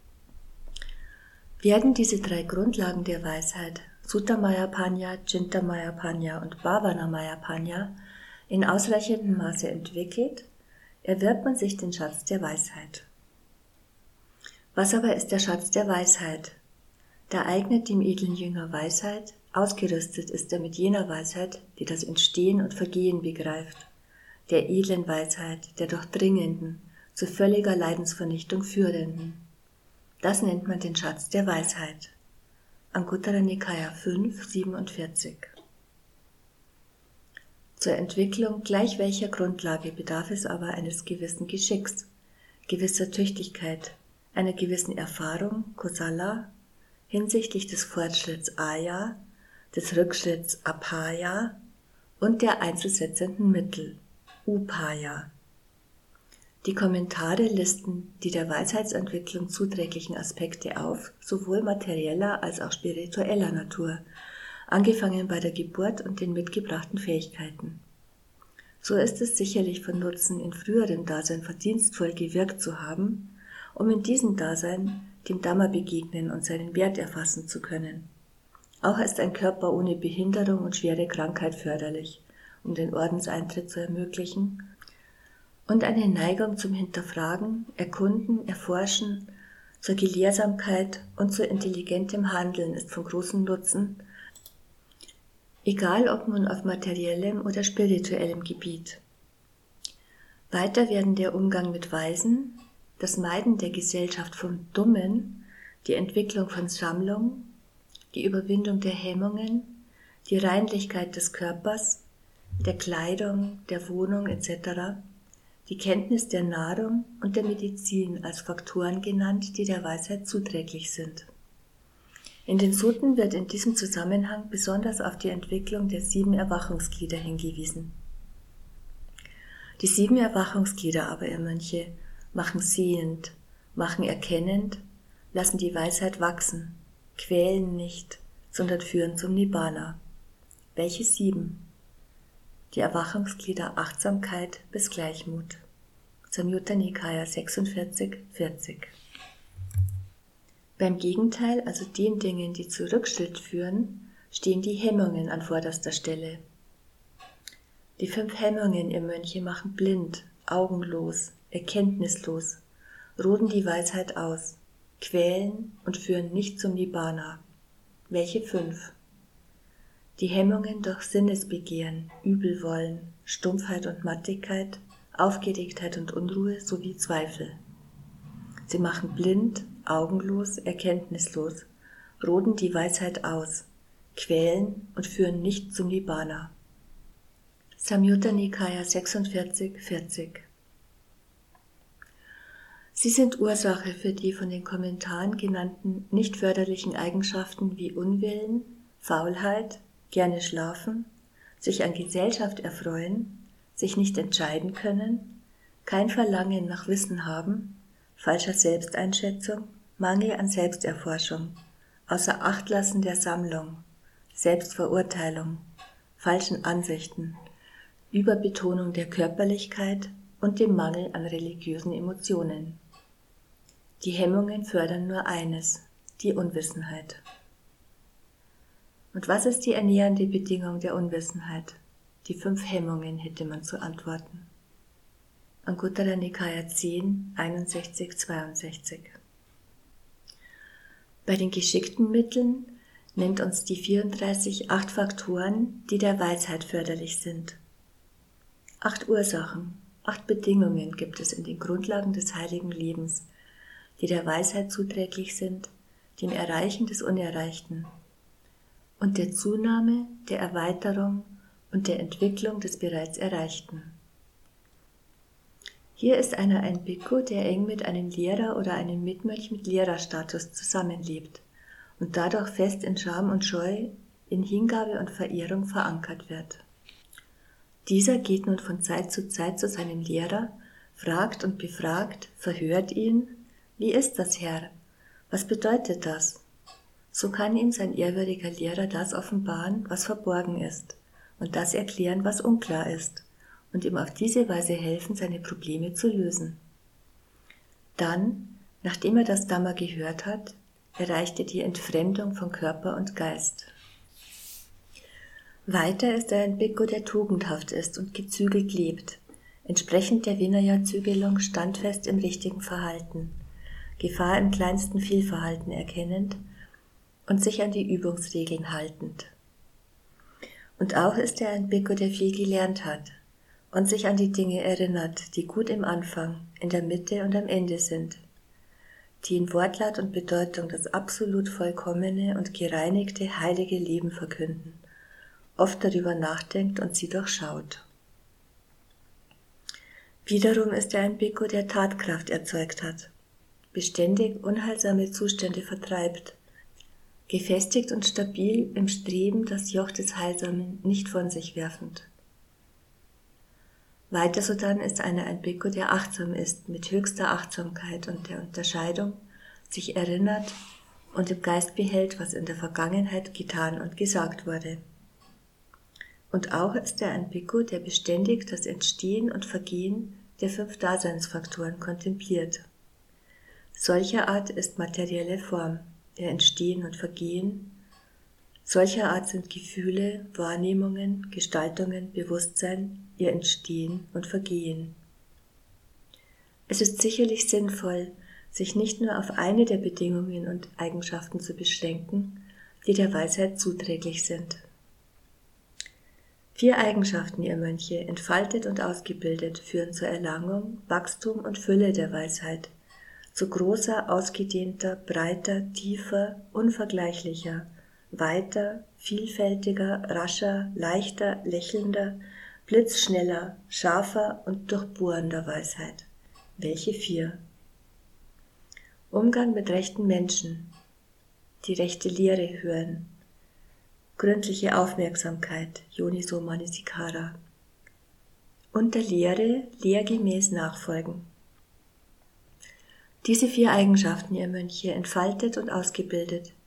Werden diese 3 Grundlagen der Weisheit, Sutta Maya Panya, Chinta Maya Panya und Bhavanamaya Panya, in ausreichendem Maße entwickelt, erwirbt man sich den Schatz der Weisheit. Was aber ist der Schatz der Weisheit? Da eignet dem edlen Jünger Weisheit, ausgerüstet ist er mit jener Weisheit, die das Entstehen und Vergehen begreift, der edlen Weisheit, der durchdringenden, zu völliger Leidensvernichtung führenden. Das nennt man den Schatz der Weisheit. Anguttara Nikaya 5, 47. Zur Entwicklung gleich welcher Grundlage bedarf es aber eines gewissen Geschicks, gewisser Tüchtigkeit, einer gewissen Erfahrung, Kosala, hinsichtlich des Fortschritts Aya, des Rückschritts Apaya und der einzusetzenden Mittel, Upaya. Die Kommentare listen die der Weisheitsentwicklung zuträglichen Aspekte auf, sowohl materieller als auch spiritueller Natur, angefangen bei der Geburt und den mitgebrachten Fähigkeiten. So ist es sicherlich von Nutzen, in früherem Dasein verdienstvoll gewirkt zu haben, um in diesem Dasein dem Dhamma begegnen und seinen Wert erfassen zu können. Auch ist ein Körper ohne Behinderung und schwere Krankheit förderlich, um den Ordenseintritt zu ermöglichen, und eine Neigung zum Hinterfragen, Erkunden, Erforschen, zur Gelehrsamkeit und zu intelligentem Handeln ist von großem Nutzen, egal ob nun auf materiellem oder spirituellem Gebiet. Weiter werden der Umgang mit Weisen, das Meiden der Gesellschaft von Dummen, die Entwicklung von Sammlung, die Überwindung der Hemmungen, die Reinlichkeit des Körpers, der Kleidung, der Wohnung etc., die Kenntnis der Nahrung und der Medizin als Faktoren genannt, die der Weisheit zuträglich sind. In den Sutten wird in diesem Zusammenhang besonders auf die Entwicklung der 7 Erwachungsglieder hingewiesen. Die 7 Erwachungsglieder aber, ihr Mönche, machen sehend, machen erkennend, lassen die Weisheit wachsen, quälen nicht, sondern führen zum Nibbana. Welche 7? Die Erwachungsglieder Achtsamkeit bis Gleichmut. Samyutta Nikaya 46,40. Beim Gegenteil, also den Dingen, die zu Rückschritt führen, stehen die Hemmungen an vorderster Stelle. Die 5 Hemmungen, ihr Mönche, machen blind, augenlos, erkenntnislos, roden die Weisheit aus, quälen und führen nicht zum Nibbana. Welche 5? Die Hemmungen durch Sinnesbegehren, Übelwollen, Stumpfheit und Mattigkeit, Aufgeregtheit und Unruhe sowie Zweifel. Sie machen blind, augenlos, erkenntnislos, roden die Weisheit aus, quälen und führen nicht zum Nibbana. Samyutta Nikaya 46,40. Sie sind Ursache für die von den Kommentaren genannten nicht förderlichen Eigenschaften wie Unwillen, Faulheit, gerne schlafen, sich an Gesellschaft erfreuen, sich nicht entscheiden können, kein Verlangen nach Wissen haben, falscher Selbsteinschätzung, Mangel an Selbsterforschung, außer Achtlassen der Sammlung, Selbstverurteilung, falschen Ansichten, Überbetonung der Körperlichkeit und dem Mangel an religiösen Emotionen. Die Hemmungen fördern nur eines, die Unwissenheit. Und was ist die ernährende Bedingung der Unwissenheit? Die 5 Hemmungen hätte man zu antworten. Anguttara Nikaya 10, 61-62. Bei den geschickten Mitteln nennt uns die 34 8 Faktoren, die der Weisheit förderlich sind. 8 Ursachen, 8 Bedingungen gibt es in den Grundlagen des heiligen Lebens, die der Weisheit zuträglich sind, dem Erreichen des Unerreichten und der Zunahme, der Erweiterung und der Entwicklung des bereits Erreichten. Hier ist einer ein Bhikkhu, der eng mit einem Lehrer oder einem Mitmönch mit Lehrerstatus zusammenlebt und dadurch fest in Scham und Scheu, in Hingabe und Verehrung verankert wird. Dieser geht nun von Zeit zu seinem Lehrer, fragt und befragt, verhört ihn: Wie ist das, Herr? Was bedeutet das? So kann ihm sein ehrwürdiger Lehrer das offenbaren, was verborgen ist, und das erklären, was unklar ist, und ihm auf diese Weise helfen, seine Probleme zu lösen. Dann, nachdem er das Dhamma gehört hat, erreicht er die Entfremdung von Körper und Geist. Weiter ist er ein Bhikkhu, der tugendhaft ist und gezügelt lebt, entsprechend der Vinaya-Zügelung standfest im richtigen Verhalten, Gefahr im kleinsten Fehlverhalten erkennend und sich an die Übungsregeln haltend. Und auch ist er ein Bhikkhu, der viel gelernt hat und sich an die Dinge erinnert, die gut im Anfang, in der Mitte und am Ende sind, die in Wortlaut und Bedeutung das absolut vollkommene und gereinigte heilige Leben verkünden, oft darüber nachdenkt und sie durchschaut. Wiederum ist er ein Bhikkhu, der Tatkraft erzeugt hat, beständig unheilsame Zustände vertreibt, gefestigt und stabil im Streben, das Joch des Heilsamen nicht von sich werfend. Weiter sodann ist einer ein Bhikkhu, der achtsam ist, mit höchster Achtsamkeit und der Unterscheidung, sich erinnert und im Geist behält, was in der Vergangenheit getan und gesagt wurde. Und auch ist er ein Bhikkhu, der beständig das Entstehen und Vergehen der 5 Daseinsfaktoren kontempliert. Solcher Art ist materielle Form, ihr Entstehen und Vergehen. Solcher Art sind Gefühle, Wahrnehmungen, Gestaltungen, Bewusstsein, ihr Entstehen und Vergehen. Es ist sicherlich sinnvoll, sich nicht nur auf eine der Bedingungen und Eigenschaften zu beschränken, die der Weisheit zuträglich sind. 4 Eigenschaften, ihr Mönche, entfaltet und ausgebildet, führen zur Erlangung, Wachstum und Fülle der Weisheit, zu großer, ausgedehnter, breiter, tiefer, unvergleichlicher, weiter, vielfältiger, rascher, leichter, lächelnder, blitzschneller, scharfer und durchbohrender Weisheit. Welche 4? Umgang mit rechten Menschen, die rechte Lehre hören, gründliche Aufmerksamkeit, Yoniso Manasikara, und der Lehre lehrgemäß nachfolgen. Diese 4 Eigenschaften, ihr Mönche, entfaltet und ausgebildet,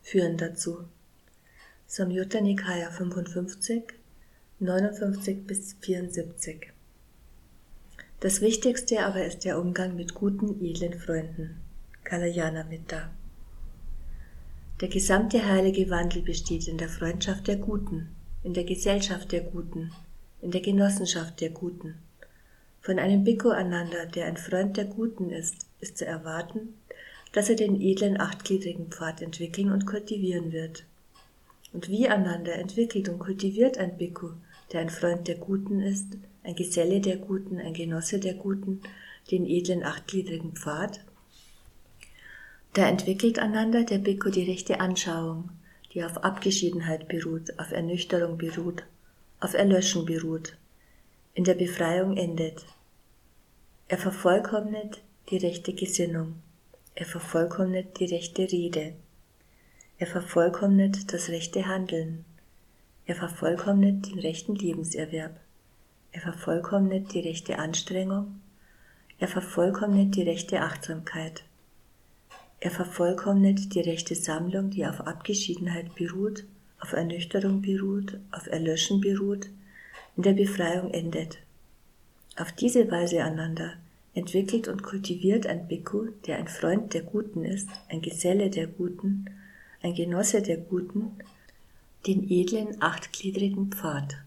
führen dazu. Samyutta Nikaya 55, 59 bis 74. Das Wichtigste aber ist der Umgang mit guten, edlen Freunden, Kalyana-Mitta. Der gesamte heilige Wandel besteht in der Freundschaft der Guten, in der Gesellschaft der Guten, in der Genossenschaft der Guten. Von einem Bhikkhu Ananda, der ein Freund der Guten ist zu erwarten, dass er den edlen achtgliedrigen Pfad entwickeln und kultivieren wird. Und wie Ananda entwickelt und kultiviert ein Bhikkhu, der ein Freund der Guten ist, ein Geselle der Guten, ein Genosse der Guten, den edlen achtgliedrigen Pfad? Da entwickelt Ananda, der Bhikkhu, die rechte Anschauung, die auf Abgeschiedenheit beruht, auf Ernüchterung beruht, auf Erlöschen beruht, in der Befreiung endet. Er vervollkommnet die rechte Gesinnung, er vervollkommnet die rechte Rede, er vervollkommnet das rechte Handeln, er vervollkommnet den rechten Lebenserwerb, er vervollkommnet die rechte Anstrengung, er vervollkommnet die rechte Achtsamkeit, er vervollkommnet die rechte Sammlung, die auf Abgeschiedenheit beruht, auf Ernüchterung beruht, auf Erlöschen beruht, in der Befreiung endet. Auf diese Weise, Ananda, entwickelt und kultiviert ein Bhikkhu, der ein Freund der Guten ist, ein Geselle der Guten, ein Genosse der Guten, den edlen achtgliedrigen Pfad.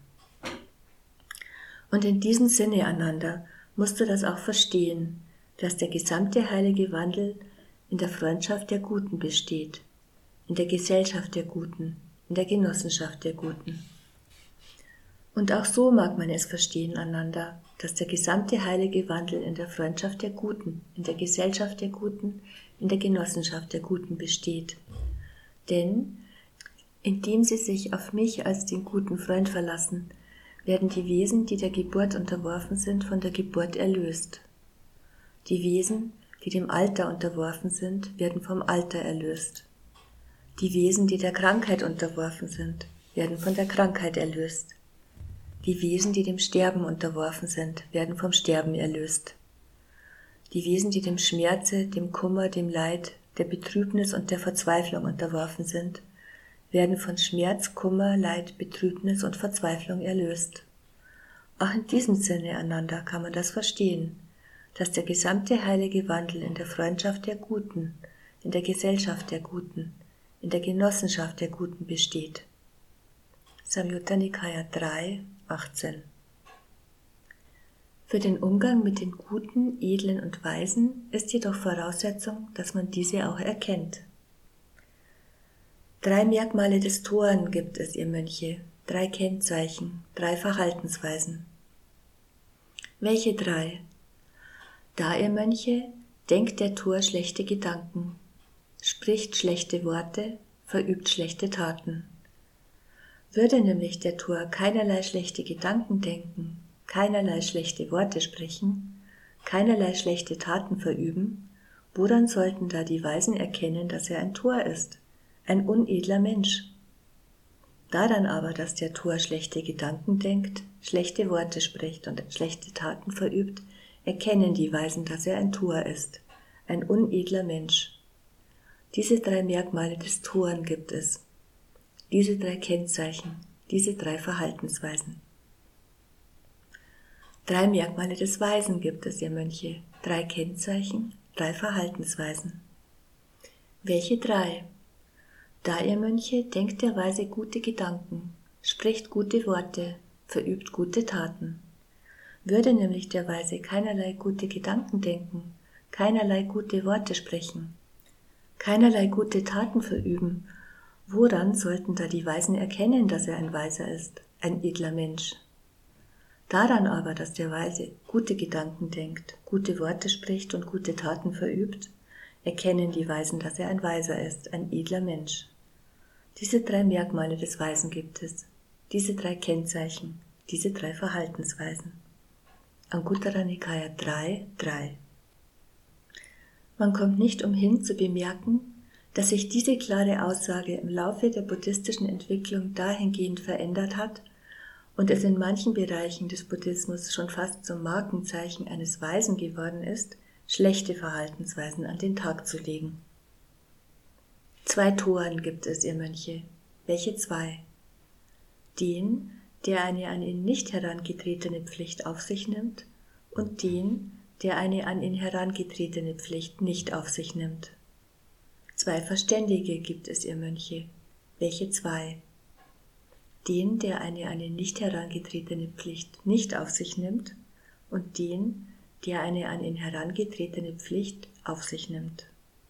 Und in diesem Sinne, Ananda, musst du das auch verstehen, dass der gesamte heilige Wandel in der Freundschaft der Guten besteht, in der Gesellschaft der Guten, in der Genossenschaft der Guten. Und auch so mag man es verstehen, Ananda, dass der gesamte heilige Wandel in der Freundschaft der Guten, in der Gesellschaft der Guten, in der Genossenschaft der Guten besteht. Denn indem sie sich auf mich als den guten Freund verlassen, werden die Wesen, die der Geburt unterworfen sind, von der Geburt erlöst. Die Wesen, die dem Alter unterworfen sind, werden vom Alter erlöst. Die Wesen, die der Krankheit unterworfen sind, werden von der Krankheit erlöst. Die Wesen, die dem Sterben unterworfen sind, werden vom Sterben erlöst. Die Wesen, die dem Schmerze, dem Kummer, dem Leid, der Betrübnis und der Verzweiflung unterworfen sind, werden von Schmerz, Kummer, Leid, Betrübnis und Verzweiflung erlöst. Auch in diesem Sinne, Ananda, kann man das verstehen, dass der gesamte heilige Wandel in der Freundschaft der Guten, in der Gesellschaft der Guten, in der Genossenschaft der Guten besteht. Samyutta Nikaya 3, 18. Für den Umgang mit den Guten, Edlen und Weisen ist jedoch Voraussetzung, dass man diese auch erkennt. 3 Merkmale des Toren gibt es, ihr Mönche, 3 Kennzeichen, 3 Verhaltensweisen. Welche 3? Da, ihr Mönche, denkt der Tor schlechte Gedanken, spricht schlechte Worte, verübt schlechte Taten. Würde nämlich der Tor keinerlei schlechte Gedanken denken, keinerlei schlechte Worte sprechen, keinerlei schlechte Taten verüben, woran sollten da die Weisen erkennen, dass er ein Tor ist, ein unedler Mensch? Daran aber, dass der Tor schlechte Gedanken denkt, schlechte Worte spricht und schlechte Taten verübt, erkennen die Weisen, dass er ein Tor ist, ein unedler Mensch. Diese 3 Merkmale des Toren gibt es. Diese 3 Kennzeichen, diese 3 Verhaltensweisen. 3 Merkmale des Weisen gibt es, ihr Mönche, 3 Kennzeichen, 3 Verhaltensweisen. Welche 3? Da, ihr Mönche, denkt der Weise gute Gedanken, spricht gute Worte, verübt gute Taten. Würde nämlich der Weise keinerlei gute Gedanken denken, keinerlei gute Worte sprechen, keinerlei gute Taten verüben, woran sollten da die Weisen erkennen, dass er ein Weiser ist, ein edler Mensch? Daran aber, dass der Weise gute Gedanken denkt, gute Worte spricht und gute Taten verübt, erkennen die Weisen, dass er ein Weiser ist, ein edler Mensch. Diese 3 Merkmale des Weisen gibt es, diese 3 Kennzeichen, diese 3 Verhaltensweisen. Anguttara Nikaya 3, 3. Man kommt nicht umhin zu bemerken, dass sich diese klare Aussage im Laufe der buddhistischen Entwicklung dahingehend verändert hat und es in manchen Bereichen des Buddhismus schon fast zum Markenzeichen eines Weisen geworden ist, schlechte Verhaltensweisen an den Tag zu legen. 2 Toren gibt es, ihr Mönche. Welche 2? Den, der eine an ihn nicht herangetretene Pflicht auf sich nimmt, und den, der eine an ihn herangetretene Pflicht nicht auf sich nimmt. 2 Verständige gibt es, ihr Mönche. Welche 2? Den, der eine an ihn nicht herangetretene Pflicht nicht auf sich nimmt, und den, der eine an ihn herangetretene Pflicht auf sich nimmt.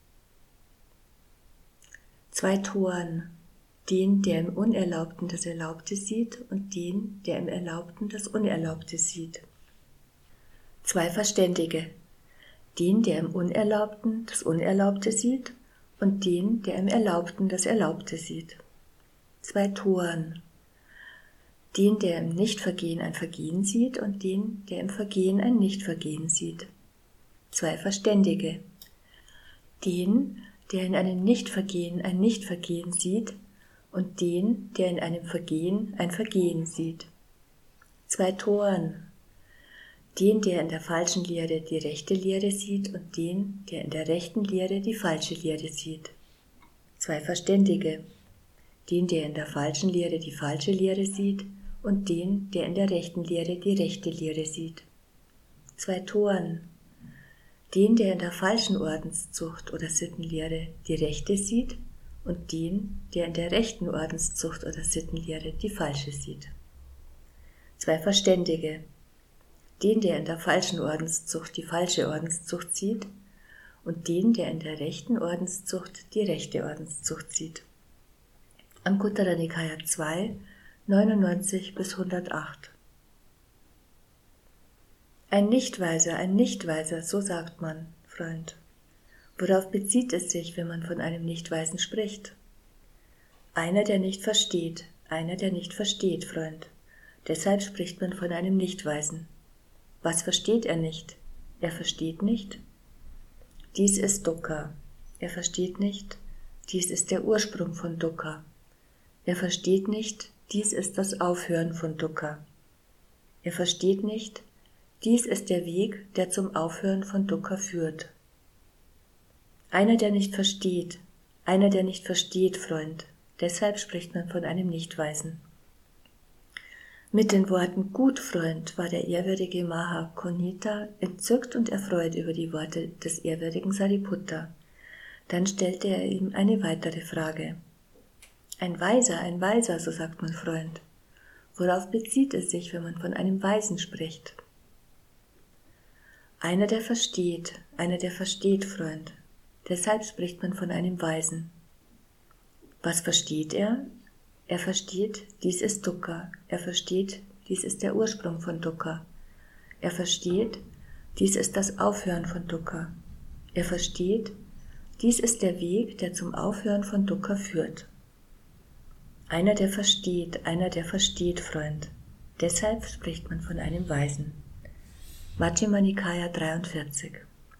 2 Toren, den, der im Unerlaubten das Erlaubte sieht, und den, der im Erlaubten das Unerlaubte sieht. 2 Verständige, den, der im Unerlaubten das Unerlaubte sieht, und den, der im Erlaubten das Erlaubte sieht. 2 Toren, den, der im Nichtvergehen ein Vergehen sieht, und den, der im Vergehen ein Nichtvergehen sieht. 2 Verständige, den, der in einem Nichtvergehen ein Nichtvergehen sieht, und den, der in einem Vergehen ein Vergehen sieht. 2 Toren, den, der in der falschen Lehre die rechte Lehre sieht, und den, der in der rechten Lehre die falsche Lehre sieht. 2 Verständige, den, der in der falschen Lehre die falsche Lehre sieht, und den, der in der rechten Lehre die rechte Lehre sieht. 2 Toren, den, der in der falschen Ordenszucht oder Sittenlehre die rechte sieht, und den, der in der rechten Ordenszucht oder Sittenlehre die falsche sieht. 2 Verständige, den, der in der falschen Ordenszucht die falsche Ordenszucht sieht, und den, der in der rechten Ordenszucht die rechte Ordenszucht sieht. Anguttara Nikaya 2, 99 bis 108. Ein Nichtweiser, so sagt man, Freund. Worauf bezieht es sich, wenn man von einem Nichtweisen spricht? Einer, der nicht versteht, Freund. Deshalb spricht man von einem Nichtweisen. Was versteht er nicht? Er versteht nicht. Dies ist Dukkha. Er versteht nicht. Dies ist der Ursprung von Dukkha. Er versteht nicht. Dies ist das Aufhören von Dukkha. Er versteht nicht. Dies ist der Weg, der zum Aufhören von Dukkha führt. Einer, der nicht versteht, Freund. Deshalb spricht man von einem Nichtweisen. Mit den Worten »Gut, Freund« war der ehrwürdige Maha Konita entzückt und erfreut über die Worte des ehrwürdigen Sariputta. Dann stellte er ihm eine weitere Frage. Ein Weiser, so sagt man, Freund. Worauf bezieht es sich, wenn man von einem Weisen spricht? Einer, der versteht, Freund. Deshalb spricht man von einem Weisen. Was versteht er? Er versteht, dies ist Dukkha. Er versteht, dies ist der Ursprung von Dukkha. Er versteht, dies ist das Aufhören von Dukkha. Er versteht, dies ist der Weg, der zum Aufhören von Dukkha führt. Einer, der versteht, Freund. Deshalb spricht man von einem Weisen. Majjhima Nikaya 43.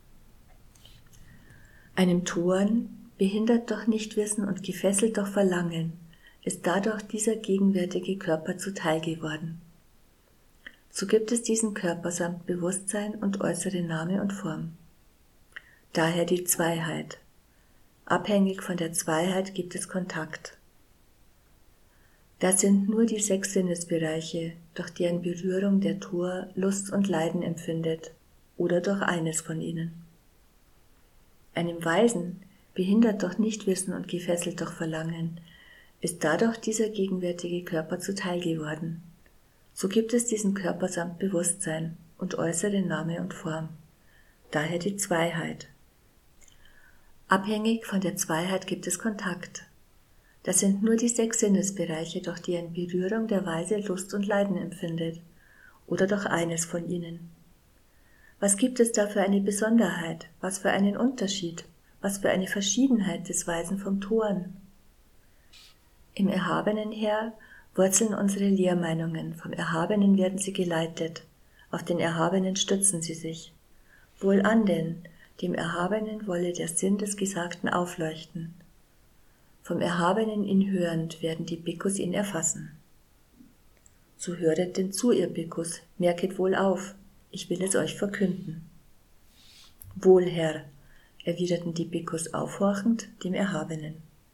Einem Toren behindert doch Nichtwissen und gefesselt doch Verlangen, ist dadurch dieser gegenwärtige Körper zuteil geworden. So gibt es diesen Körper samt Bewusstsein und äußere Name und Form. Daher die Zweiheit. Abhängig von der Zweiheit gibt es Kontakt. Das sind nur die 6 Sinnesbereiche, durch deren Berührung der Tor Lust und Leiden empfindet, oder durch eines von ihnen. Einem Weisen behindert doch Nichtwissen und gefesselt doch Verlangen, ist dadurch dieser gegenwärtige Körper zuteil geworden. So gibt es diesen Körper samt Bewusstsein und äußere Name und Form. Daher die Zweiheit. Abhängig von der Zweiheit gibt es Kontakt. Das sind nur die 6 Sinnesbereiche, durch deren Berührung der Weise Lust und Leiden empfindet, oder durch eines von ihnen. Was gibt es da für eine Besonderheit, was für einen Unterschied, was für eine Verschiedenheit des Weisen vom Toren? Im Erhabenen her wurzeln unsere Lehrmeinungen, vom Erhabenen werden sie geleitet, auf den Erhabenen stützen sie sich. Wohlan denn, dem Erhabenen wolle der Sinn des Gesagten aufleuchten. Vom Erhabenen ihn hörend werden die Bhikkhus ihn erfassen. So höret denn zu, ihr Bhikkhus, merket wohl auf, ich will es euch verkünden. Wohl, Herr, erwiderten die Bhikkhus aufhorchend dem Erhabenen.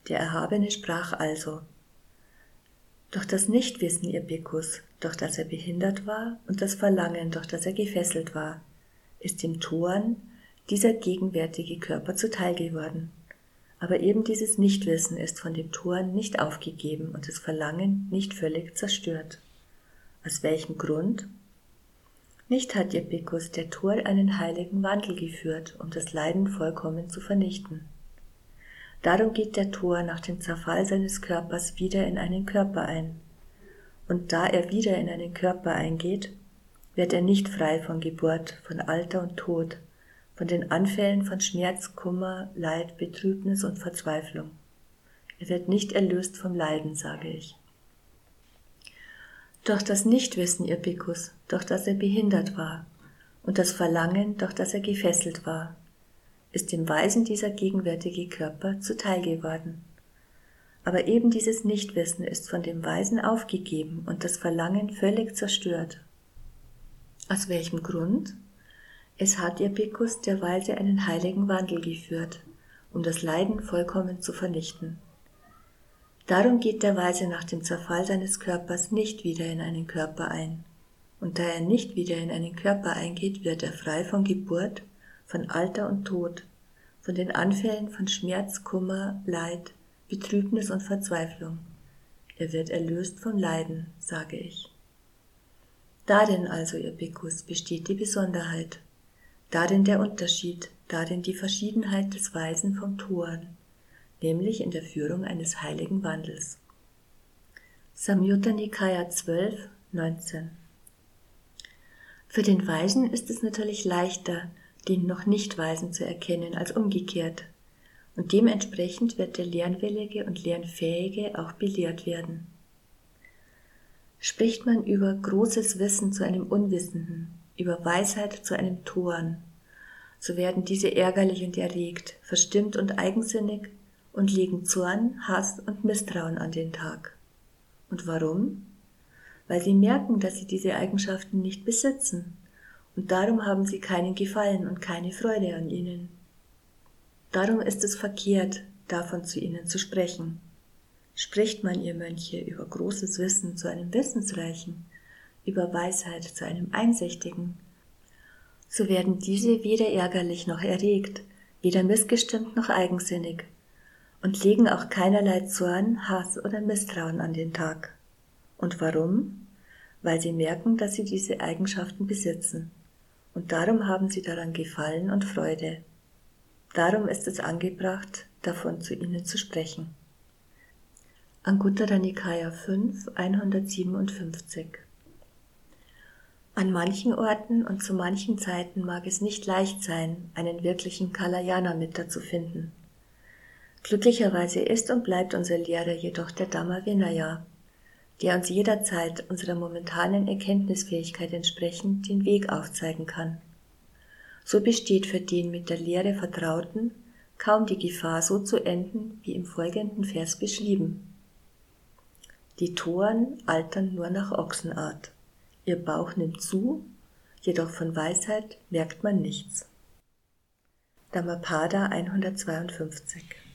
Der Erhabene sprach also: Doch das Nichtwissen, ihr Bhikkhus, durch das er behindert war, und das Verlangen, durch das er gefesselt war, ist dem Toren dieser gegenwärtige Körper zuteil geworden. Aber eben dieses Nichtwissen ist von dem Toren nicht aufgegeben und das Verlangen nicht völlig zerstört. Aus welchem Grund? Nicht hat ihr Bhikkhus der Tor einen heiligen Wandel geführt, um das Leiden vollkommen zu vernichten. Darum geht der Tor nach dem Zerfall seines Körpers wieder in einen Körper ein. Und da er wieder in einen Körper eingeht, wird er nicht frei von Geburt, von Alter und Tod, von den Anfällen von Schmerz, Kummer, Leid, Betrübnis und Verzweiflung. Er wird nicht erlöst vom Leiden, sage ich. Durch das Nichtwissen, ihr Bhikkhus, durch das er behindert war, und das Verlangen, durch das er gefesselt war, ist dem Weisen dieser gegenwärtige Körper zuteil geworden. Aber eben dieses Nichtwissen ist von dem Weisen aufgegeben und das Verlangen völlig zerstört. Aus welchem Grund? Es hat ihr Bhikkhus der Weise einen heiligen Wandel geführt, um das Leiden vollkommen zu vernichten. Darum geht der Weise nach dem Zerfall seines Körpers nicht wieder in einen Körper ein. Und da er nicht wieder in einen Körper eingeht, wird er frei von Geburt, von Alter und Tod, von den Anfällen von Schmerz, Kummer, Leid, Betrübnis und Verzweiflung. Er wird erlöst vom Leiden, sage ich. Darin also, ihr Bhikkhus, besteht die Besonderheit, darin der Unterschied, darin die Verschiedenheit des Weisen vom Toren, nämlich in der Führung eines heiligen Wandels. Samyutta Nikaya 12, 19. Für den Weisen ist es natürlich leichter, den noch nicht Weisen zu erkennen, als umgekehrt, und dementsprechend wird der Lernwillige und Lernfähige auch belehrt werden. Spricht man über großes Wissen zu einem Unwissenden, über Weisheit zu einem Toren, so werden diese ärgerlich und erregt, verstimmt und eigensinnig und legen Zorn, Hass und Misstrauen an den Tag. Und warum? Weil sie merken, dass sie diese Eigenschaften nicht besitzen, und darum haben sie keinen Gefallen und keine Freude an ihnen. Darum ist es verkehrt, davon zu ihnen zu sprechen. Spricht man, ihr Mönche, über großes Wissen zu einem Wissensreichen, über Weisheit zu einem Einsichtigen, so werden diese weder ärgerlich noch erregt, weder missgestimmt noch eigensinnig und legen auch keinerlei Zorn, Hass oder Misstrauen an den Tag. Und warum? Weil sie merken, dass sie diese Eigenschaften besitzen. Und darum haben sie daran Gefallen und Freude. Darum ist es angebracht, davon zu ihnen zu sprechen. Anguttara Nikaya 5, 157. An manchen Orten und zu manchen Zeiten mag es nicht leicht sein, einen wirklichen Kalyana-Mitter zu finden. Glücklicherweise ist und bleibt unser Lehrer jedoch der Dhamma Vinaya, der uns jederzeit unserer momentanen Erkenntnisfähigkeit entsprechend den Weg aufzeigen kann. So besteht für den mit der Lehre Vertrauten kaum die Gefahr, so zu enden, wie im folgenden Vers beschrieben. Die Toren altern nur nach Ochsenart. Ihr Bauch nimmt zu, jedoch von Weisheit merkt man nichts. Dhammapada 152.